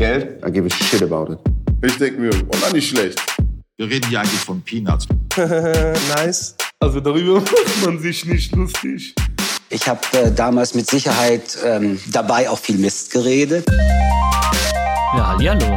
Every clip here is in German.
Geld, I give a shit about it. Ich denke mir, oh, na, nicht schlecht. Wir reden hier eigentlich von Peanuts. Nice. Also darüber macht man sich nicht lustig. Ich habe damals mit Sicherheit dabei auch viel Mist geredet. Ja, hallihallo.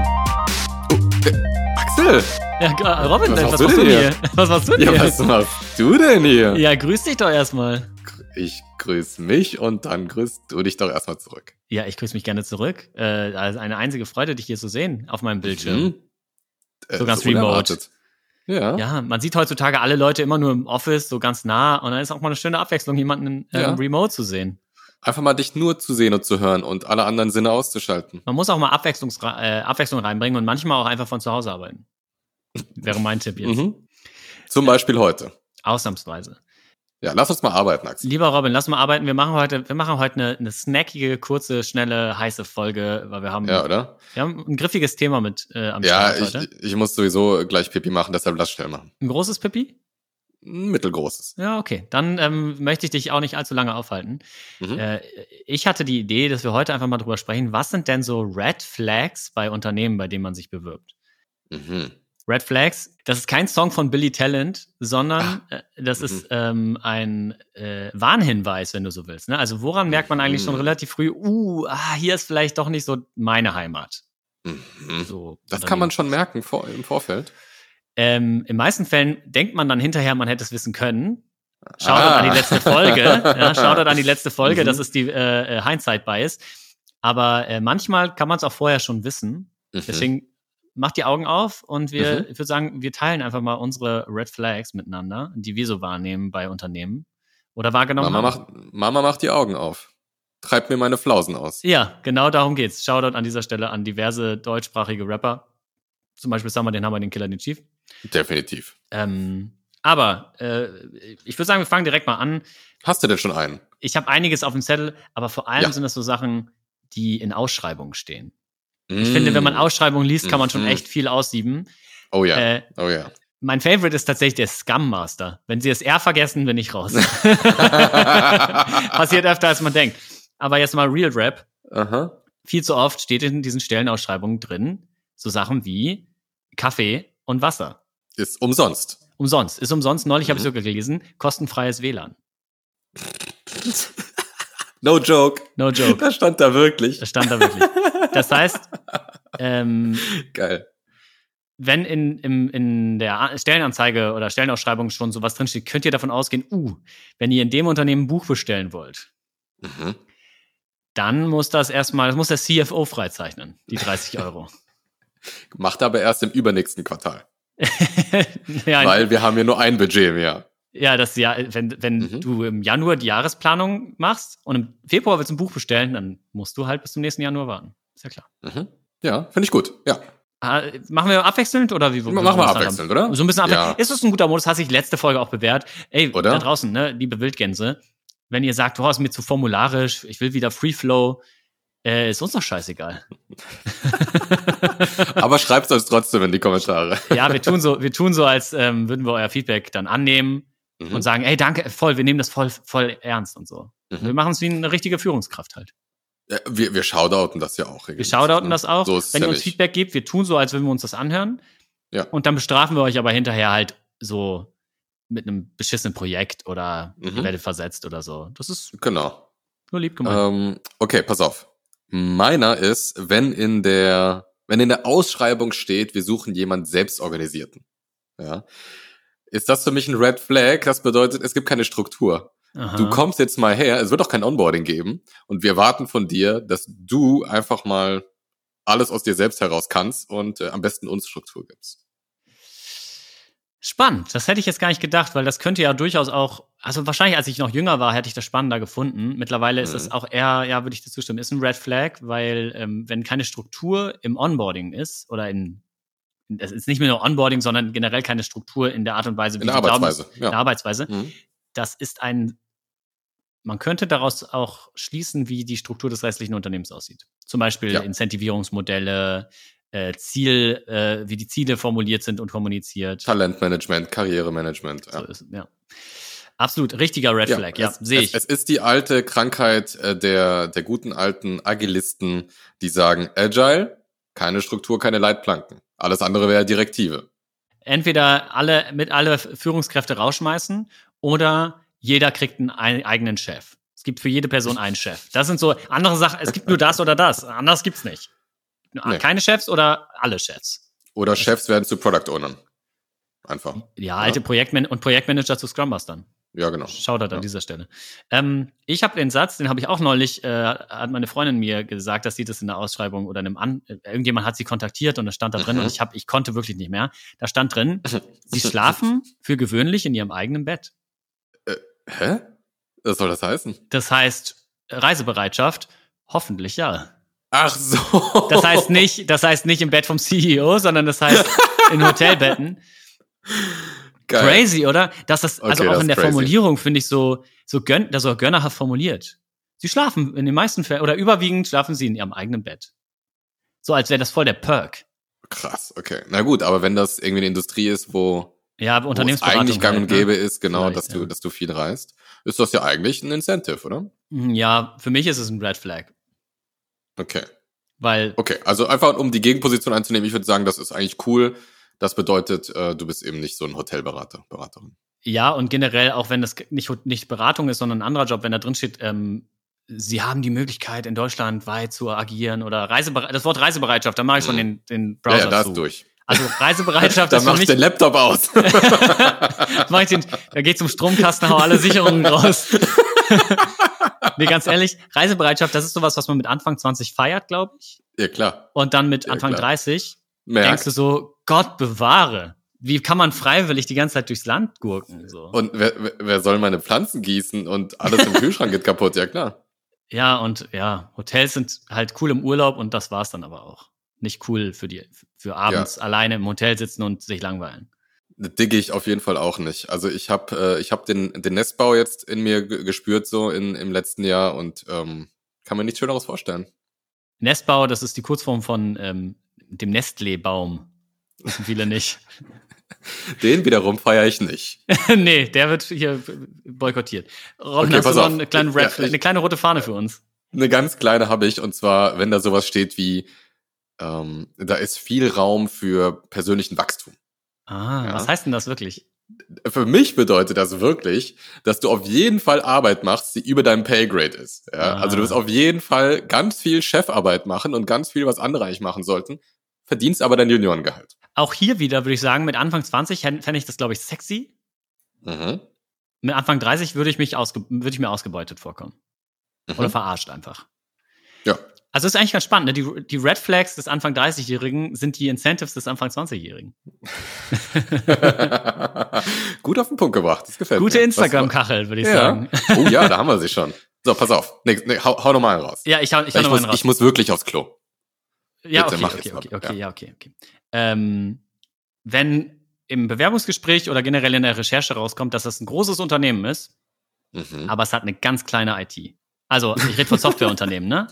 Axel! Ja, Robin, was machst du denn hier? Was machst du denn hier? Ja, was machst du denn hier? Ja, grüß dich doch erstmal. Ich grüß mich und dann grüßt du dich doch erstmal zurück. Ja, ich grüße mich gerne zurück. Also eine einzige Freude, dich hier zu sehen auf meinem Bildschirm. So ganz remote. Ja, man sieht heutzutage alle Leute immer nur im Office, so ganz nah. Und dann ist auch mal eine schöne Abwechslung, jemanden remote zu sehen. Einfach mal dich nur zu sehen und zu hören und alle anderen Sinne auszuschalten. Man muss auch mal Abwechslung reinbringen und manchmal auch einfach von zu Hause arbeiten. Wäre mein Tipp jetzt. Zum Beispiel heute. Ausnahmsweise. Ja, lass uns mal arbeiten, Axel. Lieber Robin, lass mal arbeiten. Wir machen heute eine snackige, kurze, schnelle, heiße Folge, weil wir haben ein griffiges Thema mit am Start heute. Ja, ich muss sowieso gleich Pipi machen, deshalb lass schnell machen. Ein großes Pipi? Ein mittelgroßes. Ja, okay. Dann möchte ich dich auch nicht allzu lange aufhalten. Ich hatte die Idee, dass wir heute einfach mal drüber sprechen, was sind denn so Red Flags bei Unternehmen, bei denen man sich bewirbt? Red Flags, das ist kein Song von Billy Talent, sondern das ist ein Warnhinweis, wenn du so willst. Ne? Also woran merkt man eigentlich schon relativ früh, hier ist vielleicht doch nicht so meine Heimat. So, das kann man schon merken im Vorfeld. In meisten Fällen denkt man dann hinterher, man hätte es wissen können. Shoutout an die letzte Folge. Ja, Shoutout an die letzte Folge, das ist die Hindsight Bias. Aber manchmal kann man es auch vorher schon wissen. Deswegen macht die Augen auf und ich würde sagen, wir teilen einfach mal unsere Red Flags miteinander, die wir so wahrnehmen bei Unternehmen oder wahrgenommen haben. Mama macht die Augen auf. Treibt mir meine Flausen aus. Ja, genau darum geht's. Shoutout an dieser Stelle an diverse deutschsprachige Rapper. Zum Beispiel Summer, den Hammer, den Killer, den Chief. Definitiv. Aber ich würde sagen, wir fangen direkt mal an. Hast du denn schon einen? Ich habe einiges auf dem Zettel, aber vor allem sind das so Sachen, die in Ausschreibungen stehen. Ich finde, wenn man Ausschreibungen liest, kann man schon echt viel aussieben. Oh ja, Mein Favorite ist tatsächlich der Scum Master. Wenn sie das R vergessen, bin ich raus. Passiert öfter, als man denkt. Aber jetzt mal Real Rap. Viel zu oft steht in diesen Stellenausschreibungen drin, so Sachen wie Kaffee und Wasser. Ist umsonst. Ist umsonst. Neulich habe ich sogar gelesen, kostenfreies WLAN. No joke. Das stand da wirklich. Das heißt, geil. Wenn in der Stellenanzeige oder Stellenausschreibung schon sowas drinsteht, könnt ihr davon ausgehen, wenn ihr in dem Unternehmen ein Buch bestellen wollt, dann muss das der CFO freizeichnen, die 30 €. Macht aber erst im übernächsten Quartal. Weil wir haben ja nur ein Budget im Jahr. Ja, wenn du im Januar die Jahresplanung machst und im Februar willst du ein Buch bestellen, dann musst du halt bis zum nächsten Januar warten. Ist ja klar. Ja, finde ich gut, ja. Machen wir abwechselnd oder wie? Machen wir abwechselnd, oder? So ein bisschen abwechselnd. Ja. Ist das ein guter Modus? Hat sich letzte Folge auch bewährt. Ey, oder? Da draußen, ne, liebe Wildgänse, wenn ihr sagt, ist mir zu formularisch, ich will wieder Free Flow, ist uns doch scheißegal. Aber schreibt es uns trotzdem in die Kommentare. Ja, wir tun so, als würden wir euer Feedback dann annehmen und sagen, ey, danke, voll, wir nehmen das voll ernst und so. Wir machen es wie eine richtige Führungskraft halt. Ja, wir shoutouten das ja auch. Wir shoutouten das auch. So wenn ihr uns Feedback gebt, wir tun so, als würden wir uns das anhören. Ja. Und dann bestrafen wir euch aber hinterher halt so mit einem beschissenen Projekt oder ihr werdet versetzt oder so. Das ist nur lieb gemeint. Okay, pass auf. Meiner ist, wenn in der Ausschreibung steht, wir suchen jemanden Selbstorganisierten. Ja. Ist das für mich ein Red Flag? Das bedeutet, es gibt keine Struktur. Aha. Du kommst jetzt mal her, es wird auch kein Onboarding geben und wir warten von dir, dass du einfach mal alles aus dir selbst heraus kannst und am besten uns Struktur gibst. Spannend, das hätte ich jetzt gar nicht gedacht, weil das könnte ja durchaus auch, also wahrscheinlich als ich noch jünger war, hätte ich das spannender gefunden. Mittlerweile ist es auch eher, ja, würde ich dir zustimmen, ist ein Red Flag, weil wenn keine Struktur im Onboarding ist oder es ist nicht mehr nur Onboarding, sondern generell keine Struktur in der Art und Weise, wie in der Arbeitsweise. Das ist man könnte daraus auch schließen, wie die Struktur des restlichen Unternehmens aussieht. Zum Beispiel Incentivierungsmodelle, wie die Ziele formuliert sind und kommuniziert. Talentmanagement, Karrieremanagement. So ist es, ja. Absolut, richtiger Red Flag, sehe ich. Es ist die alte Krankheit der guten alten Agilisten, die sagen Agile, Keine Struktur, keine Leitplanken. Alles andere wäre Direktive. Entweder alle Führungskräfte rausschmeißen oder jeder kriegt einen eigenen Chef. Es gibt für jede Person einen Chef. Das sind so andere Sachen. Es gibt nur das oder das. Anders gibt's nicht. Nee. Keine Chefs oder alle Chefs. Oder Chefs werden zu Product Ownern. Einfach. Ja, alte Projektmanager zu Scrum Mastern. Ja, genau. Shoutout an dieser Stelle. Ich habe den Satz, den habe ich auch neulich, hat meine Freundin mir gesagt, dass sie das in der Ausschreibung oder irgendjemand hat sie kontaktiert und das stand da drin und ich konnte wirklich nicht mehr. Da stand drin, sie schlafen für gewöhnlich in ihrem eigenen Bett. Hä? Was soll das heißen? Das heißt, Reisebereitschaft, hoffentlich ja. Ach so. Das heißt nicht im Bett vom CEO, sondern das heißt in Hotelbetten. Geil. Crazy, oder? Also auch in der Formulierung finde ich so gönnerhaft formuliert. Sie schlafen in den meisten Fällen, oder überwiegend schlafen sie in ihrem eigenen Bett. So, als wäre das voll der Perk. Krass, okay. Na gut, aber wenn das irgendwie eine Industrie ist, wo es eigentlich gang und gäbe ist, genau, dass du viel reist, ist das ja eigentlich ein Incentive, oder? Ja, für mich ist es ein Red Flag. Okay. Okay, also einfach um die Gegenposition einzunehmen, ich würde sagen, das ist eigentlich cool. Das bedeutet, du bist eben nicht so ein Hotelberater, Beraterin. Ja, und generell, auch wenn das nicht Beratung ist, sondern ein anderer Job, wenn da drin steht, Sie haben die Möglichkeit, in Deutschland weit zu agieren oder das Wort Reisebereitschaft, da mache ich schon den Browser zu. Ja, da ist durch. Also Reisebereitschaft ist für mich... Dann machst du den Laptop aus. Da geht's zum Stromkasten, hau alle Sicherungen raus. Nee, ganz ehrlich, Reisebereitschaft, das ist sowas, was man mit Anfang 20 feiert, glaube ich. Ja, klar. Und dann mit Anfang 30 denkst du so, Gott bewahre. Wie kann man freiwillig die ganze Zeit durchs Land gurken? So. Und wer soll meine Pflanzen gießen und alles im Kühlschrank geht kaputt? Ja, klar. Ja, und Hotels sind halt cool im Urlaub und das war's dann aber auch. Nicht cool für abends alleine im Hotel sitzen und sich langweilen. Das digge ich auf jeden Fall auch nicht. Also ich hab den Nestbau jetzt in mir gespürt so im letzten Jahr und kann mir nichts Schöneres vorstellen. Nestbau, das ist die Kurzform von dem Nestlé-Baum. Wissen viele nicht. Den wiederum feiere ich nicht. Nee, der wird hier boykottiert. Robin, okay, hast du noch eine kleine rote Fahne für uns? Eine ganz kleine habe ich, und zwar, wenn da sowas steht wie da ist viel Raum für persönlichen Wachstum. Was heißt denn das wirklich? Für mich bedeutet das wirklich, dass du auf jeden Fall Arbeit machst, die über deinem Paygrade ist. Ja? Also du wirst auf jeden Fall ganz viel Chefarbeit machen und ganz viel, was andere eigentlich machen sollten, verdienst aber dein Juniorengehalt. Auch hier wieder würde ich sagen, mit Anfang 20 fände ich das, glaube ich, sexy. Mhm. Mit Anfang 30 würde ich mir ausgebeutet vorkommen. Mhm. Oder verarscht einfach. Ja. Also ist eigentlich ganz spannend, ne? Die Red Flags des Anfang 30-Jährigen sind die Incentives des Anfang 20-Jährigen. Gut auf den Punkt gebracht, das gefällt mir. Gute Instagram-Kachel, würde ich sagen. Oh ja, da haben wir sie schon. So, pass auf. Nee, hau nochmal einen raus. Ja, ich hau nochmal einen raus. Ich muss wirklich aufs Klo. Ja, okay. Wenn im Bewerbungsgespräch oder generell in der Recherche rauskommt, dass das ein großes Unternehmen ist, aber es hat eine ganz kleine IT. Also, ich rede von Softwareunternehmen, ne?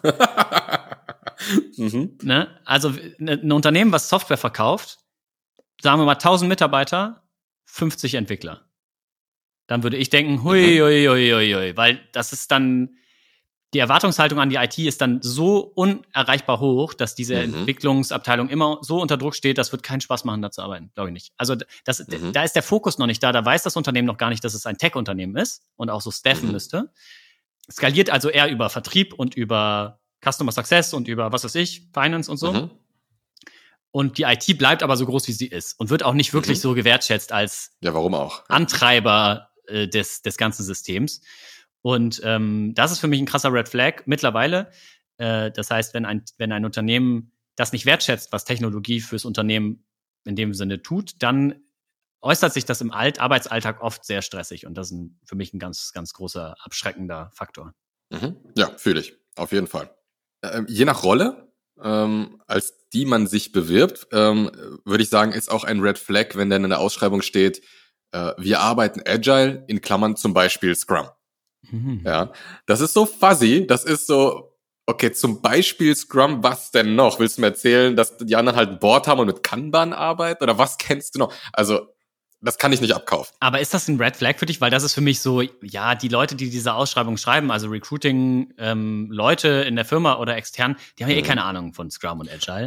Ne? Also, ein Unternehmen, was Software verkauft, sagen wir mal 1000 Mitarbeiter, 50 Entwickler. Dann würde ich denken, hui, weil das ist dann, die Erwartungshaltung an die IT ist dann so unerreichbar hoch, dass diese Entwicklungsabteilung immer so unter Druck steht, das wird keinen Spaß machen, da zu arbeiten, glaube ich nicht. Also da ist der Fokus noch nicht da weiß das Unternehmen noch gar nicht, dass es ein Tech-Unternehmen ist und auch so staffen müsste. Skaliert also eher über Vertrieb und über Customer Success und über, was weiß ich, Finance und so. Und die IT bleibt aber so groß, wie sie ist und wird auch nicht wirklich so gewertschätzt als warum auch? Antreiber des ganzen Systems. Und das ist für mich ein krasser Red Flag mittlerweile. Das heißt, wenn ein Unternehmen das nicht wertschätzt, was Technologie fürs Unternehmen in dem Sinne tut, dann äußert sich das im Arbeitsalltag oft sehr stressig. Und das ist für mich ein ganz, ganz großer, abschreckender Faktor. Ja, fühle ich. Auf jeden Fall. Je nach Rolle, als die man sich bewirbt, würde ich sagen, ist auch ein Red Flag, wenn dann in der Ausschreibung steht, wir arbeiten agile, in Klammern zum Beispiel Scrum. Ja, das ist so fuzzy, das ist so, okay, zum Beispiel Scrum, was denn noch? Willst du mir erzählen, dass die anderen halt ein Board haben und mit Kanban arbeiten? Oder was kennst du noch? Also, das kann ich nicht abkaufen. Aber ist das ein Red Flag für dich? Weil das ist für mich so, ja, die Leute, die diese Ausschreibung schreiben, also Recruiting, Leute in der Firma oder extern, die haben ja keine Ahnung von Scrum und Agile.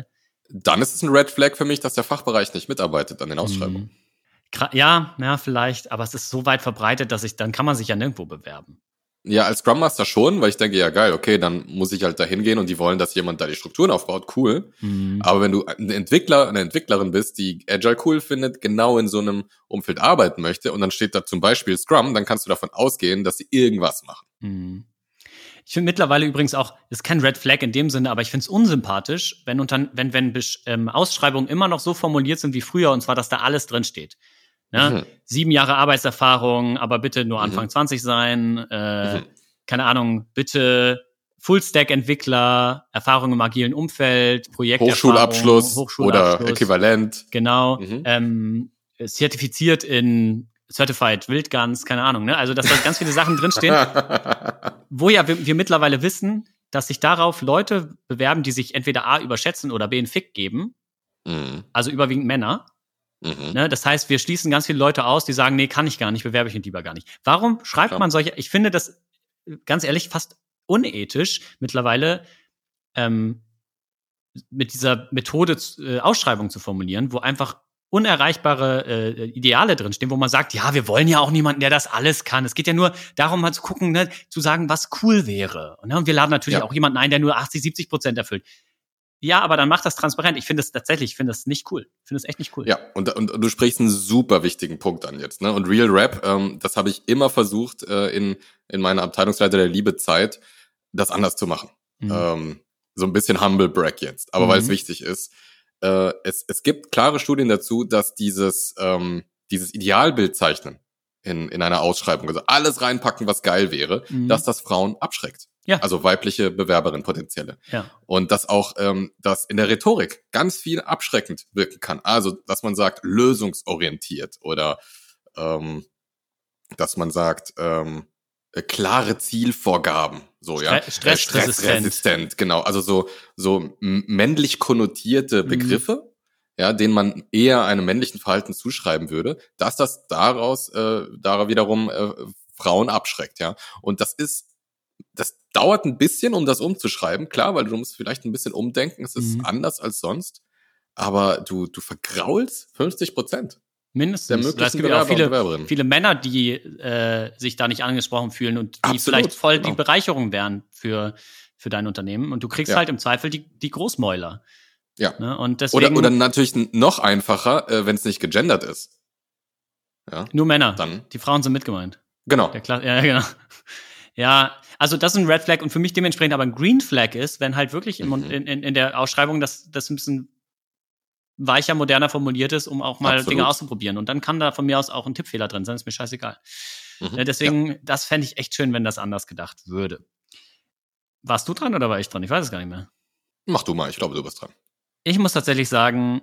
Dann ist es ein Red Flag für mich, dass der Fachbereich nicht mitarbeitet an den Ausschreibungen. Ja, vielleicht, aber es ist so weit verbreitet, dann kann man sich ja nirgendwo bewerben. Ja, als Scrum Master schon, weil ich denke, ja geil, okay, dann muss ich halt da hingehen und die wollen, dass jemand da die Strukturen aufbaut, cool. Aber wenn du ein Entwickler, eine Entwicklerin bist, die Agile cool findet, genau in so einem Umfeld arbeiten möchte und dann steht da zum Beispiel Scrum, dann kannst du davon ausgehen, dass sie irgendwas machen. Ich finde mittlerweile übrigens auch, ist kein Red Flag in dem Sinne, aber ich finde es unsympathisch, wenn Ausschreibungen immer noch so formuliert sind wie früher, und zwar, dass da alles drin steht. Ne? 7 Jahre Arbeitserfahrung, aber bitte nur Anfang 20 sein. Keine Ahnung, bitte Full-Stack-Entwickler, Erfahrung im agilen Umfeld, Projekterfahrung, Hochschulabschluss oder Äquivalent. Genau. Zertifiziert in Certified Wildgans, keine Ahnung. Ne? Also, dass da ganz viele Sachen drinstehen, wo ja wir mittlerweile wissen, dass sich darauf Leute bewerben, die sich entweder A überschätzen oder B einen Fick geben. Also überwiegend Männer. Ne, das heißt, wir schließen ganz viele Leute aus, die sagen, nee, kann ich gar nicht, bewerbe ich mich lieber gar nicht. Warum schreibt man solche, ich finde das, ganz ehrlich, fast unethisch mittlerweile, mit dieser Methode Ausschreibung zu formulieren, wo einfach unerreichbare Ideale drinstehen, wo man sagt, ja, wir wollen ja auch niemanden, der das alles kann. Es geht ja nur darum, mal zu gucken, ne, zu sagen, was cool wäre. Und wir laden natürlich auch jemanden ein, der nur 80-70% erfüllt. Ja, aber dann macht das transparent. Ich finde es nicht cool. Ich finde es echt nicht cool. Ja, und du sprichst einen super wichtigen Punkt an jetzt, ne? Und Real Rap, das habe ich immer versucht, in meiner Abteilungsleiter der Liebezeit, das anders zu machen. So ein bisschen Humble Brag jetzt, aber weil es wichtig ist. Es gibt klare Studien dazu, dass dieses Idealbild zeichnen in einer Ausschreibung, also alles reinpacken, was geil wäre, dass das Frauen abschreckt. Ja. Also weibliche Bewerberin potenzielle. Ja. Und dass auch das in der Rhetorik ganz viel abschreckend wirken kann. Also, dass man sagt, lösungsorientiert oder dass man sagt, klare Zielvorgaben. So, ja. Stressresistent, genau. Also so männlich konnotierte Begriffe, ja, denen man eher einem männlichen Verhalten zuschreiben würde, dass das daraus wiederum Frauen abschreckt, ja. Und das dauert ein bisschen, um das umzuschreiben, klar, weil du musst vielleicht ein bisschen umdenken, es ist anders als sonst, aber du vergraulst 50%. Mindestens. Es gibt ja auch viele Männer, die sich da nicht angesprochen fühlen und die vielleicht voll die Bereicherung wären für dein Unternehmen. Und du kriegst halt im Zweifel die Großmäuler. Ja. Ne? Und deswegen, oder natürlich noch einfacher, wenn es nicht gegendert ist. Ja. Nur Männer. Dann. Die Frauen sind mitgemeint. Genau. Ja, genau. Ja, also das ist ein Red Flag und für mich dementsprechend aber ein Green Flag ist, wenn halt wirklich in der Ausschreibung das ein bisschen weicher, moderner formuliert ist, um auch mal Dinge auszuprobieren. Und dann kann da von mir aus auch ein Tippfehler drin sein, ist mir scheißegal. Deswegen, das fände ich echt schön, wenn das anders gedacht würde. Warst du dran oder war ich dran? Ich weiß es gar nicht mehr. Mach du mal, ich glaube, du bist dran. Ich muss tatsächlich sagen,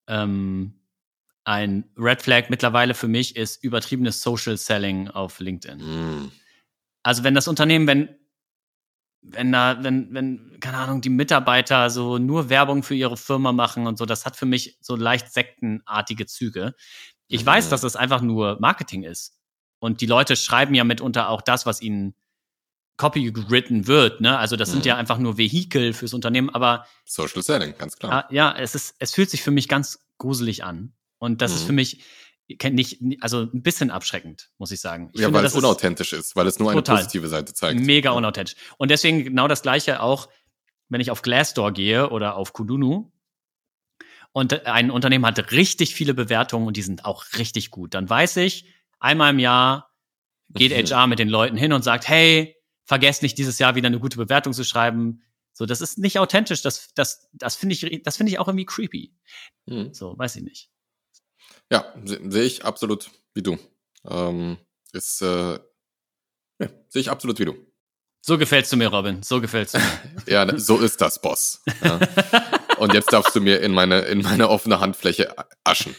ein Red Flag mittlerweile für mich ist übertriebenes Social Selling auf LinkedIn. Also wenn das Unternehmen, wenn, keine Ahnung, die Mitarbeiter so nur Werbung für ihre Firma machen und so, das hat für mich so leicht sektenartige Züge. Ich weiß, dass das einfach nur Marketing ist. Und die Leute schreiben ja mitunter auch das, was ihnen copywritten wird, ne? Also das sind ja einfach nur Vehikel fürs Unternehmen, aber Social Selling, ganz klar. Ja, es fühlt sich für mich ganz gruselig an. Und das ist für mich also ein bisschen abschreckend, muss ich sagen. Ich finde, weil es unauthentisch ist, weil es nur eine positive Seite zeigt. Mega unauthentisch. Und deswegen genau das Gleiche auch, wenn ich auf Glassdoor gehe oder auf Kununu und ein Unternehmen hat richtig viele Bewertungen und die sind auch richtig gut. Dann weiß ich, einmal im Jahr geht HR mit den Leuten hin und sagt, hey, vergesst nicht, dieses Jahr wieder eine gute Bewertung zu schreiben. So, das ist nicht authentisch. Das finde ich auch irgendwie creepy. So, weiß ich nicht. Ja, sehe ich absolut wie du. Sehe ich absolut wie du. So gefällst du mir, Robin. So gefällst du mir. Ja, so ist das, Boss. Ja. Und jetzt darfst du mir in meine offene Handfläche aschen.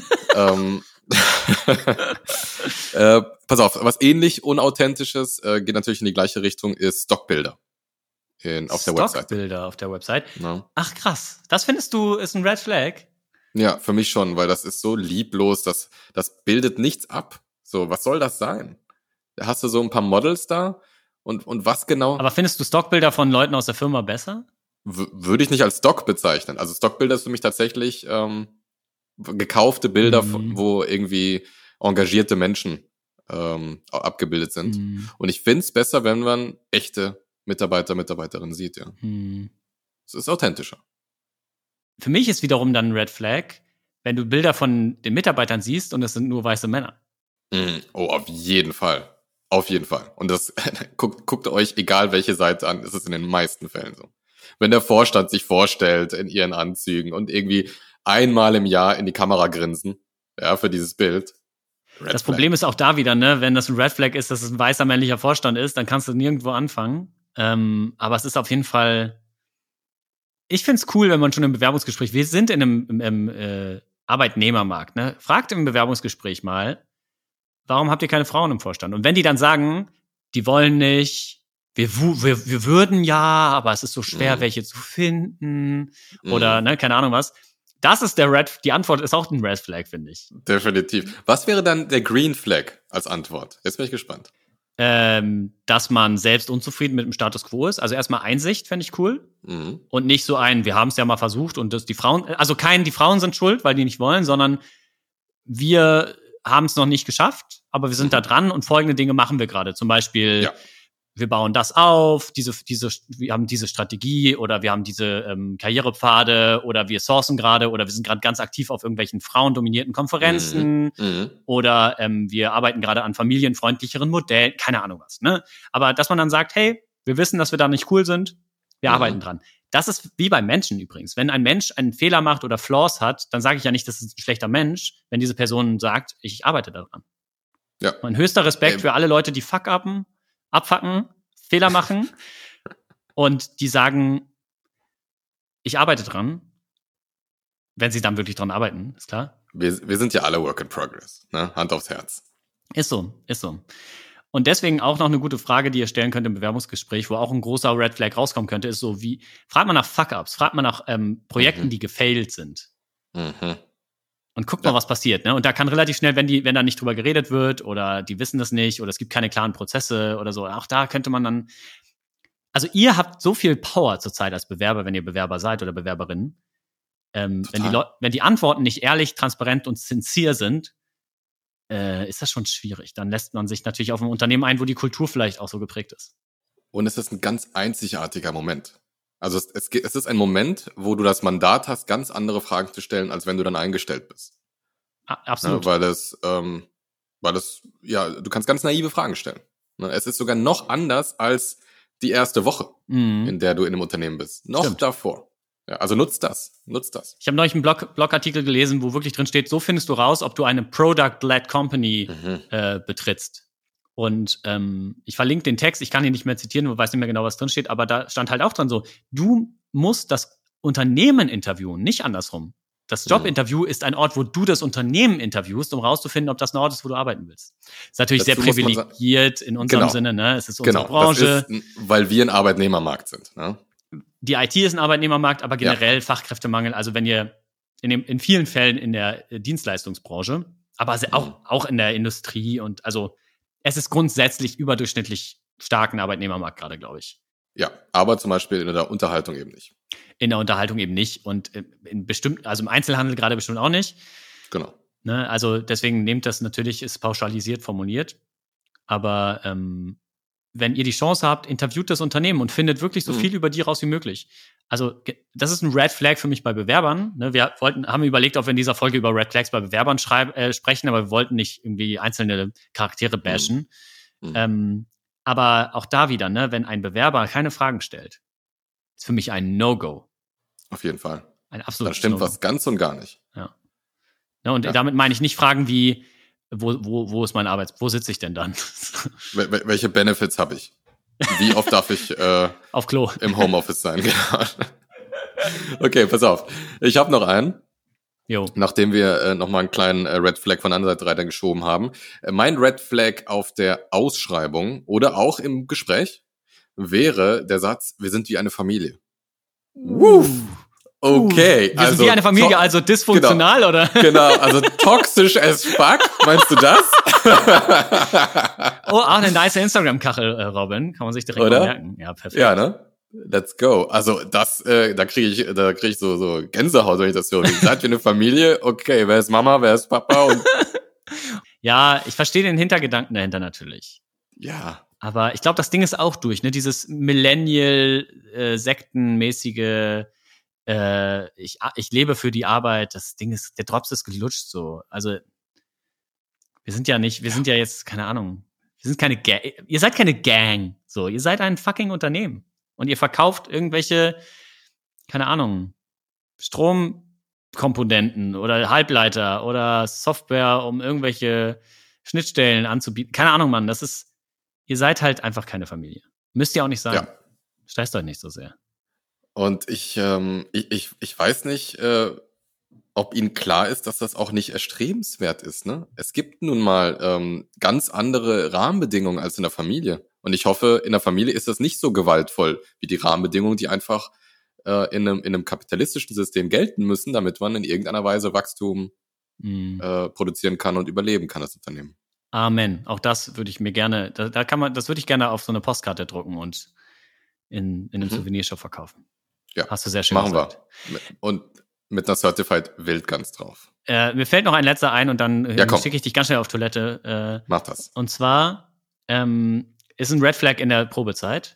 Pass auf, was ähnlich Unauthentisches geht natürlich in die gleiche Richtung, ist Stockbilder auf der Website. Stockbilder auf der Website? Ja. Ach krass, das findest du ist ein Red Flag? Ja, für mich schon, weil das ist so lieblos, das bildet nichts ab. So, was soll das sein? Da hast du so ein paar Models da und was genau? Aber findest du Stockbilder von Leuten aus der Firma besser? würde ich nicht als Stock bezeichnen. Also Stockbilder ist für mich tatsächlich gekaufte Bilder, wo irgendwie engagierte Menschen abgebildet sind. Und ich finde es besser, wenn man echte Mitarbeiterinnen sieht, ja. Es ist authentischer. Für mich ist wiederum dann ein Red Flag, wenn du Bilder von den Mitarbeitern siehst und es sind nur weiße Männer. Oh, auf jeden Fall. Auf jeden Fall. Und das guckt euch, egal welche Seite an, ist es in den meisten Fällen so. Wenn der Vorstand sich vorstellt in ihren Anzügen und irgendwie einmal im Jahr in die Kamera grinsen, ja, für dieses Bild. Das Problem ist auch da wieder, ne, wenn das ein Red Flag ist, dass es ein weißer männlicher Vorstand ist, dann kannst du nirgendwo anfangen. Aber es ist auf jeden Fall, ich find's cool, wenn man schon im Bewerbungsgespräch, wir sind in einem Arbeitnehmermarkt, ne? Fragt im Bewerbungsgespräch mal, warum habt ihr keine Frauen im Vorstand? Und wenn die dann sagen, die wollen nicht, wir würden ja, aber es ist so schwer, welche zu finden oder, ne, keine Ahnung was. Das ist die Antwort ist auch ein Red Flag, finde ich. Definitiv. Was wäre dann der Green Flag als Antwort? Jetzt bin ich gespannt. Dass man selbst unzufrieden mit dem Status quo ist. Also erstmal Einsicht fände ich cool. Und nicht so wir haben es ja mal versucht und die Frauen sind schuld, weil die nicht wollen, sondern wir haben es noch nicht geschafft, aber wir sind da dran und folgende Dinge machen wir gerade. Zum Beispiel, wir bauen das auf, wir haben diese Strategie oder wir haben diese Karrierepfade oder wir sourcen gerade oder wir sind gerade ganz aktiv auf irgendwelchen frauendominierten Konferenzen oder wir arbeiten gerade an familienfreundlicheren Modellen, keine Ahnung was, ne? Aber dass man dann sagt, hey, wir wissen, dass wir da nicht cool sind, wir arbeiten dran. Das ist wie bei Menschen übrigens. Wenn ein Mensch einen Fehler macht oder Flaws hat, dann sage ich ja nicht, das ist ein schlechter Mensch, wenn diese Person sagt, ich arbeite daran. Ja. Mein höchster Respekt für alle Leute, die abfucken, Fehler machen und die sagen, ich arbeite dran, wenn sie dann wirklich dran arbeiten, ist klar. Wir sind ja alle Work in Progress, ne? Hand aufs Herz. Ist so. Und deswegen auch noch eine gute Frage, die ihr stellen könnt im Bewerbungsgespräch, wo auch ein großer Red Flag rauskommen könnte, ist so fragt man nach Fuck-Ups, fragt man nach Projekten, die gefailt sind. Und guckt mal, was passiert, ne? Und da kann relativ schnell, wenn da nicht drüber geredet wird oder die wissen das nicht oder es gibt keine klaren Prozesse oder so, auch da könnte man dann, also ihr habt so viel Power zurzeit als Bewerber, wenn ihr Bewerber seid oder Bewerberinnen, wenn die Antworten nicht ehrlich, transparent und sincere sind, ist das schon schwierig. Dann lässt man sich natürlich auf ein Unternehmen ein, wo die Kultur vielleicht auch so geprägt ist. Und es ist ein ganz einzigartiger Moment. Also es ist ein Moment, wo du das Mandat hast, ganz andere Fragen zu stellen, als wenn du dann eingestellt bist. Absolut. Ja, weil es, du kannst ganz naive Fragen stellen. Es ist sogar noch anders als die erste Woche, in der du in einem Unternehmen bist. Noch davor. Ja, also nutzt das. Ich habe neulich einen Blogartikel gelesen, wo wirklich drin steht, so findest du raus, ob du eine Product-led Company betrittst. Und ich verlinke den Text, ich kann ihn nicht mehr zitieren, weiß nicht mehr genau, was drin steht, aber da stand halt auch dran so, du musst das Unternehmen interviewen, nicht andersrum. Das Jobinterview ist ein Ort, wo du das Unternehmen interviewst, um rauszufinden, ob das ein Ort ist, wo du arbeiten willst. Ist natürlich sehr privilegiert in unserem Sinne, ne? Es ist unsere Branche. Das ist, weil wir ein Arbeitnehmermarkt sind, ne? Die IT ist ein Arbeitnehmermarkt, aber generell Fachkräftemangel. Also wenn ihr in vielen Fällen in der Dienstleistungsbranche, aber auch in der Industrie und also es ist grundsätzlich überdurchschnittlich stark ein Arbeitnehmermarkt gerade, glaube ich. Ja, aber zum Beispiel in der Unterhaltung eben nicht. In der Unterhaltung eben nicht und also im Einzelhandel gerade bestimmt auch nicht. Genau. Ne, also deswegen nehmt das natürlich, ist pauschalisiert formuliert, aber wenn ihr die Chance habt, interviewt das Unternehmen und findet wirklich so viel über die raus wie möglich. Also das ist ein Red Flag für mich bei Bewerbern. Ne? Wir haben überlegt, ob wir in dieser Folge über Red Flags bei Bewerbern sprechen, aber wir wollten nicht irgendwie einzelne Charaktere bashen. Aber auch da wieder, ne, wenn ein Bewerber keine Fragen stellt, ist für mich ein No-Go. Auf jeden Fall. Ein absolutes Da stimmt No-Go. was ganz und gar nicht. Ja. Ja, und damit meine ich nicht Fragen wie, wo ist mein wo sitze ich denn dann? Welche Benefits habe ich? Wie oft darf ich auf Klo im Homeoffice sein? Genau. Okay, pass auf. Ich habe noch einen. Jo. Nachdem wir nochmal einen kleinen Red Flag von der anderen Seite reingeschoben haben. Mein Red Flag auf der Ausschreibung oder auch im Gespräch wäre der Satz, wir sind wie eine Familie. Okay. Wir sind wie eine Familie, also dysfunktional, genau, oder? Genau, also toxisch as fuck. Meinst du das? Oh, auch eine nice Instagram-Kachel, Robin. Kann man sich direkt mal merken. Ja, perfekt. Ja, ne? let's go. Also das, da kriege ich so Gänsehaut, wenn ich das höre. Wie seid ihr eine Familie? Okay, wer ist Mama, wer ist Papa? Und ja, ich verstehe den Hintergedanken dahinter natürlich. ja. Aber ich glaube, das Ding ist auch durch, ne? Dieses Millennial-sektenmäßige ich lebe für die Arbeit, das Ding ist, der Drops ist gelutscht so. Also wir sind ja jetzt, keine Ahnung, wir sind keine Gang, ihr seid keine Gang, so, ihr seid ein fucking Unternehmen. Und ihr verkauft irgendwelche, keine Ahnung, Stromkomponenten oder Halbleiter oder Software, um irgendwelche Schnittstellen anzubieten. Keine Ahnung, Mann, ihr seid halt einfach keine Familie. Müsst ihr auch nicht sein. Ja. Stresst euch nicht so sehr. Und ich weiß nicht, ob Ihnen klar ist, dass das auch nicht erstrebenswert ist, ne? Es gibt nun mal ganz andere Rahmenbedingungen als in der Familie. Und ich hoffe, in der Familie ist das nicht so gewaltvoll wie die Rahmenbedingungen, die einfach in einem kapitalistischen System gelten müssen, damit man in irgendeiner Weise Wachstum produzieren kann und überleben kann, das Unternehmen. Amen. Auch das würde ich mir gerne, das würde ich gerne auf so eine Postkarte drucken und in einem Souvenirshop verkaufen. Ja. Hast du sehr schön machen gesagt. Wir. Und mit einer Certified Wildgans drauf. Mir fällt noch ein letzter ein und dann komm. schicke ich dich ganz schnell auf Toilette. Mach das. Und zwar ist ein Red Flag in der Probezeit.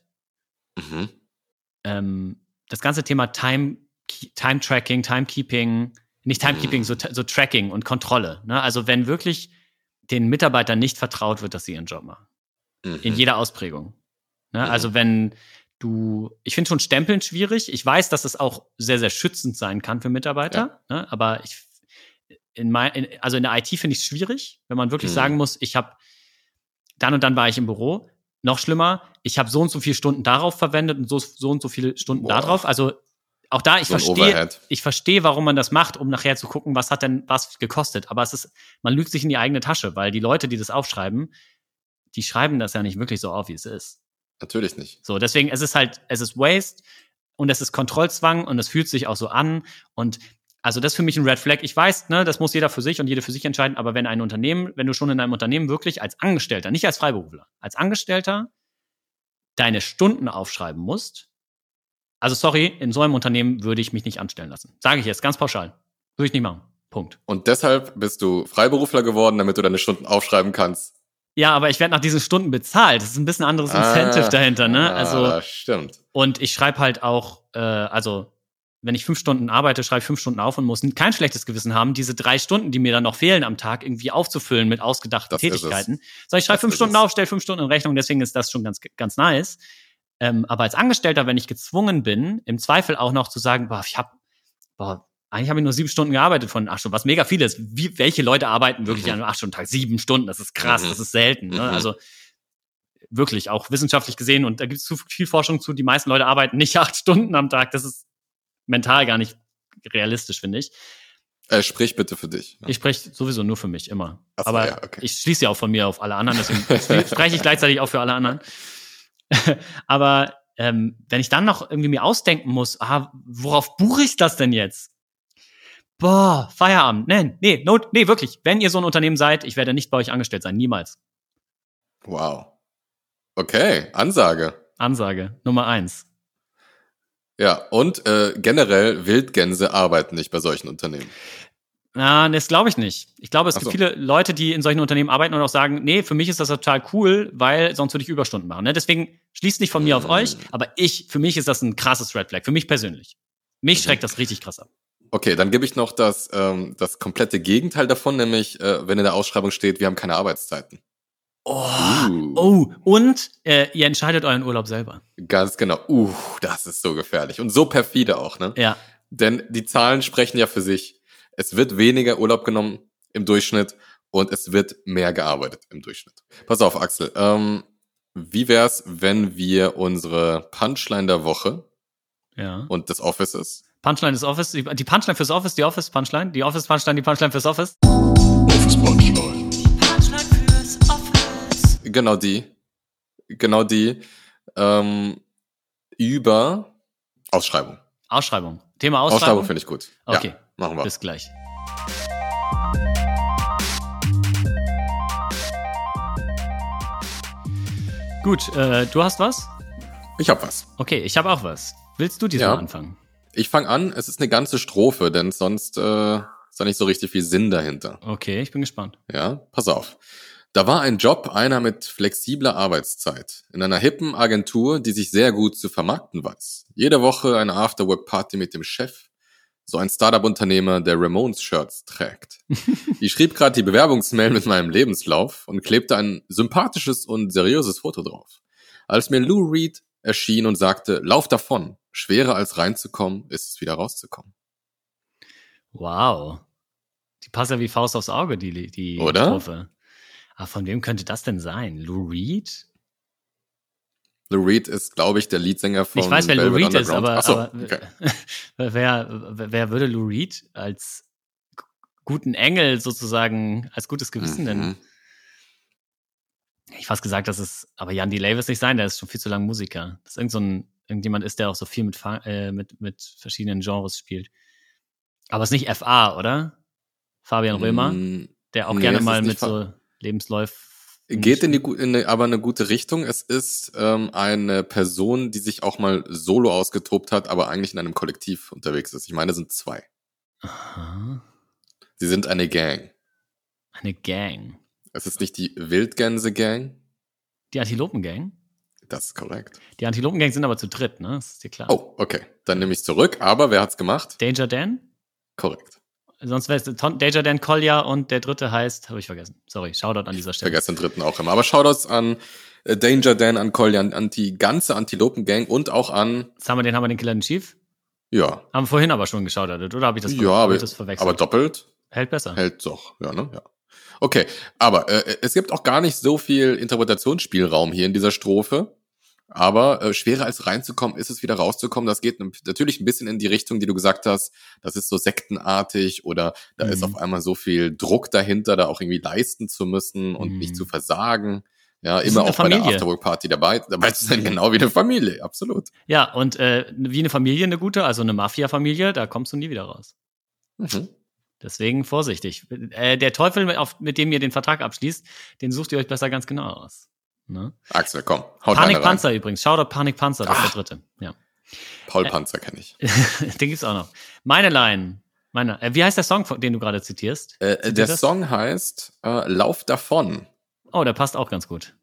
Das ganze Thema Time-Tracking, Timekeeping, nicht Timekeeping, so Tracking und Kontrolle. Ne? Also wenn wirklich den Mitarbeitern nicht vertraut wird, dass sie ihren Job machen. In jeder Ausprägung. Ne? Also wenn ich finde schon Stempeln schwierig. Ich weiß, dass es auch sehr, sehr schützend sein kann für Mitarbeiter. Ja. Ne? Aber in der IT finde ich es schwierig, wenn man wirklich sagen muss, ich habe dann und dann war ich im Büro. Noch schlimmer, ich habe so und so viele Stunden darauf verwendet und so und so viele Stunden darauf. Also auch da, ich verstehe, warum man das macht, um nachher zu gucken, was hat denn was gekostet. Aber man lügt sich in die eigene Tasche, weil die Leute, die das aufschreiben, die schreiben das ja nicht wirklich so auf, wie es ist. Natürlich nicht. So, deswegen, es ist Waste und es ist Kontrollzwang und es fühlt sich auch so an. Und also das ist für mich ein Red Flag. Ich weiß, ne, das muss jeder für sich und jede für sich entscheiden, aber wenn du schon in einem Unternehmen wirklich als Angestellter, nicht als Freiberufler, als Angestellter deine Stunden aufschreiben musst, also sorry, in so einem Unternehmen würde ich mich nicht anstellen lassen. Sage ich jetzt ganz pauschal. Würde ich nicht machen. Punkt. Und deshalb bist du Freiberufler geworden, damit du deine Stunden aufschreiben kannst. Ja, aber ich werde nach diesen Stunden bezahlt. Das ist ein bisschen anderes Incentive dahinter, ne? Also, das stimmt. Und ich schreibe halt auch, wenn ich 5 Stunden arbeite, schreibe ich 5 Stunden auf und muss kein schlechtes Gewissen haben, diese 3 Stunden, die mir dann noch fehlen am Tag, irgendwie aufzufüllen mit ausgedachten Tätigkeiten. So, ich schreibe 5 Stunden auf, stelle 5 Stunden in Rechnung, deswegen ist das schon ganz, ganz nice. Aber als Angestellter, wenn ich gezwungen bin, im Zweifel auch noch zu sagen, eigentlich habe ich nur 7 Stunden gearbeitet von 8 Stunden, was mega viel ist. Welche Leute arbeiten wirklich an einem 8-Stunden-Tag? 7 Stunden, das ist krass, das ist selten. Ne? Also wirklich, auch wissenschaftlich gesehen, und da gibt es zu viel Forschung zu, die meisten Leute arbeiten nicht 8 Stunden am Tag. Das ist mental gar nicht realistisch, finde ich. Sprich bitte für dich. Ja. Ich spreche sowieso nur für mich, immer. So, aber ja, okay. Ich schließe ja auch von mir auf alle anderen, deswegen spreche ich gleichzeitig auch für alle anderen. Aber wenn ich dann noch irgendwie mir ausdenken muss, worauf buche ich das denn jetzt? Boah, Feierabend. Nee, wirklich. Wenn ihr so ein Unternehmen seid, ich werde nicht bei euch angestellt sein. Niemals. Wow. Okay, Ansage Nummer 1. Ja, und generell Wildgänse arbeiten nicht bei solchen Unternehmen. Das glaube ich nicht. Ich glaube, es gibt viele Leute, die in solchen Unternehmen arbeiten und auch sagen, nee, für mich ist das total cool, weil sonst würde ich Überstunden machen. Ne? Deswegen schließt nicht von mir auf euch, aber für mich ist das ein krasses Red Flag. Für mich persönlich. Mich schreckt das richtig krass ab. Okay, dann gebe ich noch das komplette Gegenteil davon, nämlich wenn in der Ausschreibung steht, wir haben keine Arbeitszeiten. Und ihr entscheidet euren Urlaub selber. Ganz genau. Das ist so gefährlich. Und so perfide auch, ne? Ja. Denn die Zahlen sprechen ja für sich. Es wird weniger Urlaub genommen im Durchschnitt und es wird mehr gearbeitet im Durchschnitt. Pass auf, Axel. Wie wär's, wenn wir unsere Punchline der Woche und des Offices? Punchline des Office, die Punchline fürs Office, die Office-Punchline, die Office-Punchline, die Punchline fürs Office. Office-Punchline. Die Punchline fürs Office. Genau die. Über Ausschreibung. Thema Ausschreibung. Ausschreibung finde ich gut. Okay, ja, machen wir. Bis gleich. Gut, du hast was? Ich hab was. Okay, ich habe auch was. Willst du diesmal anfangen? Ich fange an. Es ist eine ganze Strophe, denn sonst ist da nicht so richtig viel Sinn dahinter. Okay, ich bin gespannt. Ja, pass auf. Da war ein Job, einer mit flexibler Arbeitszeit. In einer hippen Agentur, die sich sehr gut zu vermarkten weiß. Jede Woche eine Afterwork-Party mit dem Chef. So ein Startup-Unternehmer, der Ramones-Shirts trägt. Ich schrieb gerade die Bewerbungsmail mit meinem Lebenslauf und klebte ein sympathisches und seriöses Foto drauf. Als mir Lou Reed erschien und sagte, lauf davon. Schwerer als reinzukommen, ist es wieder rauszukommen. Wow. Die passt ja wie Faust aufs Auge, die Oder? Strophe. Aber von wem könnte das denn sein? Lou Reed? Lou Reed ist, glaube ich, der Leadsänger von Ich weiß, wer Lou Velvet Reed ist, Underground. aber Okay. wer würde Lou Reed als guten Engel sozusagen, als gutes Gewissen denn? Ich fast gesagt, aber Jan Delay wird es nicht sein, der ist schon viel zu lang Musiker. Das ist irgendjemand ist, der auch so viel mit verschiedenen Genres spielt. Aber es ist nicht FA, oder? Fabian Römer, der auch gerne mal mit so Lebensläufen. Geht aber eine gute Richtung. Es ist eine Person, die sich auch mal solo ausgetobt hat, aber eigentlich in einem Kollektiv unterwegs ist. Ich meine, es sind 2. Aha. Sie sind eine Gang. Eine Gang. Es ist nicht die Wildgänse-Gang. Die Antilopen-Gang? Das ist korrekt. Die Antilopen-Gang sind aber zu dritt, ne? Das ist dir klar. Oh, okay. Dann nehme ich zurück. Aber wer hat's gemacht? Danger Dan? Korrekt. Sonst wäre es Danger Dan Kolja und der dritte heißt, habe ich vergessen. Sorry, Shoutout an dieser Stelle. Vergesse den dritten auch immer. Aber Shoutouts an Danger Dan, an Kolja, an die ganze Antilopen-Gang und auch an... Haben wir den Killer Chief? Ja. Haben vorhin aber schon geschautert, oder habe ich das verwechselt? Aber doppelt. Hält besser. Hält doch, ja, ne? Ja. Okay, aber es gibt auch gar nicht so viel Interpretationsspielraum hier in dieser Strophe. Aber schwerer als reinzukommen, ist es wieder rauszukommen. Das geht natürlich ein bisschen in die Richtung, die du gesagt hast. Das ist so sektenartig oder da ist auf einmal so viel Druck dahinter, da auch irgendwie leisten zu müssen und nicht zu versagen. Ja, immer auch bei der Afterwork-Party dabei zu sein, genau wie eine Familie, absolut. Ja, und wie eine Familie, eine gute, also eine Mafia-Familie, da kommst du nie wieder raus. Mhm. Deswegen vorsichtig. Der Teufel, mit dem ihr den Vertrag abschließt, den sucht ihr euch besser ganz genau aus. Ne? Axel, komm, haut Panik Panzer übrigens. Shoutout Panik Panzer, das ist der dritte. Ja. Paul Panzer kenne ich. Den gibt's auch noch. Meine Line. Wie heißt der Song, den du gerade zitierst? Der Song heißt Lauf davon. Oh, der passt auch ganz gut.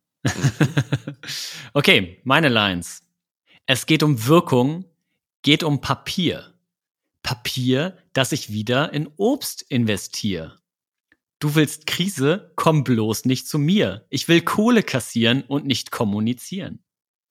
Okay, meine Lines. Es geht um Wirkung, geht um Papier. Papier, das ich wieder in Obst investiere. Du willst Krise, komm bloß nicht zu mir. Ich will Kohle kassieren und nicht kommunizieren.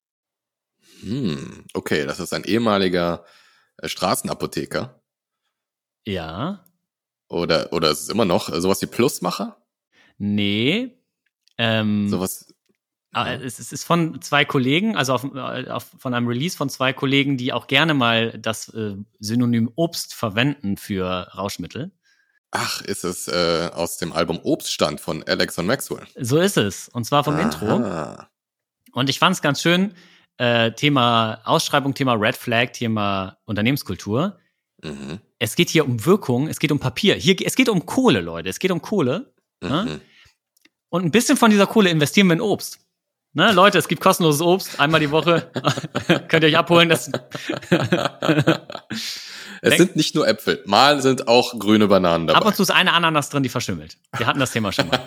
Okay, das ist ein ehemaliger Straßenapotheker. Ja. Oder ist es immer noch sowas wie Plusmacher? Nee. Sowas. Es ist von 2 Kollegen, also von einem Release von 2 Kollegen, die auch gerne mal das Synonym Obst verwenden für Rauschmittel. Ach, ist es aus dem Album Obststand von Alex und Maxwell? So ist es. Und zwar vom Intro. Und ich fand es ganz schön, Thema Ausschreibung, Thema Red Flag, Thema Unternehmenskultur. Mhm. Es geht hier um Wirkung, es geht um Papier. Es geht um Kohle, Leute. Es geht um Kohle. Ne? Und ein bisschen von dieser Kohle investieren wir in Obst. Ne, Leute, es gibt kostenloses Obst, einmal die Woche. Könnt ihr euch abholen. Es sind nicht nur Äpfel, mal sind auch grüne Bananen dabei. Ab und zu ist eine Ananas drin, die verschimmelt. Wir hatten das Thema schon mal.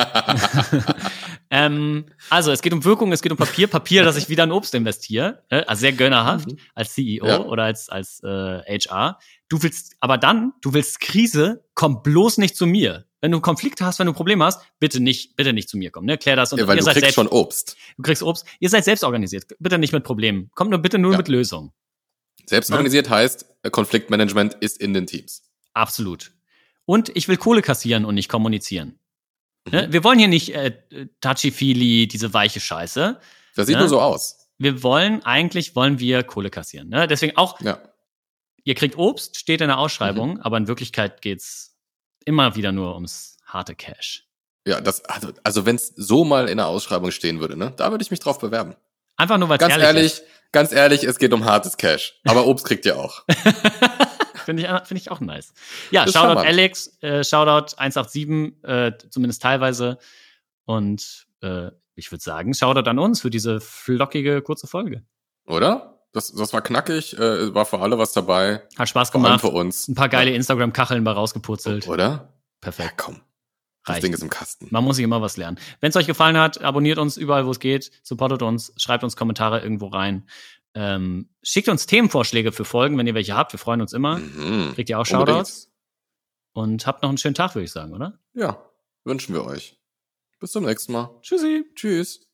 Also, es geht um Wirkung, es geht um Papier, dass ich wieder in Obst investiere. Also sehr gönnerhaft als CEO oder als HR. Du willst Krise, komm bloß nicht zu mir. Wenn du einen Konflikt hast, wenn du ein Problem hast, bitte nicht zu mir kommen. Ne? Klär das. Und weil du kriegst schon Obst. Du kriegst Obst. Ihr seid selbst organisiert. Bitte nicht mit Problemen. Kommt bitte nur mit Lösungen. Selbstorganisiert heißt, Konfliktmanagement ist in den Teams. Absolut. Und ich will Kohle kassieren und nicht kommunizieren. Ne? Wir wollen hier nicht touchy-feely, diese weiche Scheiße. Das sieht nur so aus. Eigentlich wollen wir Kohle kassieren. Ne? Deswegen auch, ihr kriegt Obst, steht in der Ausschreibung, aber in Wirklichkeit geht's immer wieder nur ums harte Cash. Ja, also wenn es so mal in der Ausschreibung stehen würde, ne, da würde ich mich drauf bewerben. Einfach nur, weil es ehrlich ist. Ganz ehrlich, es geht um hartes Cash. Aber Obst kriegt ihr auch. Finde ich auch nice. Ja, Shoutout charmant. Alex, Shoutout 187, zumindest teilweise. Und ich würde sagen, Shoutout an uns für diese flockige, kurze Folge. Oder? Das war knackig, war für alle was dabei. Hat Spaß Vor allem gemacht. für uns. Ein paar geile Instagram-Kacheln bei rausgepurzelt. Oder? Perfekt. Ja, komm. Das Reicht. Ding ist im Kasten. Man muss sich immer was lernen. Wenn es euch gefallen hat, abonniert uns überall, wo es geht, supportet uns, schreibt uns Kommentare irgendwo rein. Schickt uns Themenvorschläge für Folgen, wenn ihr welche habt. Wir freuen uns immer. Kriegt ihr auch Shoutouts. Und habt noch einen schönen Tag, würde ich sagen, oder? Ja, wünschen wir euch. Bis zum nächsten Mal. Tschüssi. Tschüss.